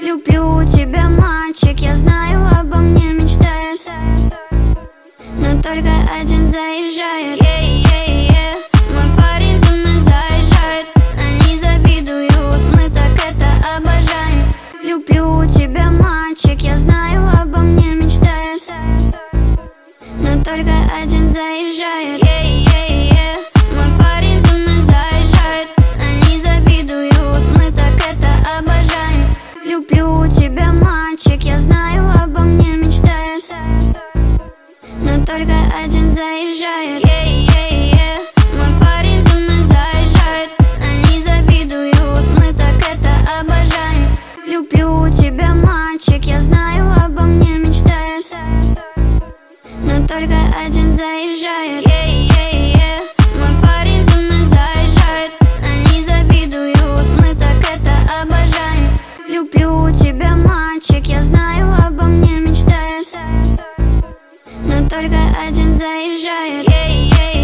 Люблю тебя, мальчик, я знаю, обо мне мечтает, но только один заезжает. Мой парень за мной заезжает, они завидуют, мы так это обожаем. Люблю тебя, мальчик, я знаю, обо мне мечтает, но только один заезжает. Мой парень за мной заезжает, они завидуют, мы так это обожаем. Люблю тебя, мальчик, я знаю, обо мне мечтает, но только один заезжает. Мой парень за мной заезжает, они завидуют, мы так это обожаем. Люблю тебя, мальчик, я знаю, обо мне мечтает, но только один заезжает. Мой парень за мной заезжает, они завидуют, мы так это обожаем. Люблю тебя, мальчик, я знаю, обо мне мечтает, но только один заезжает.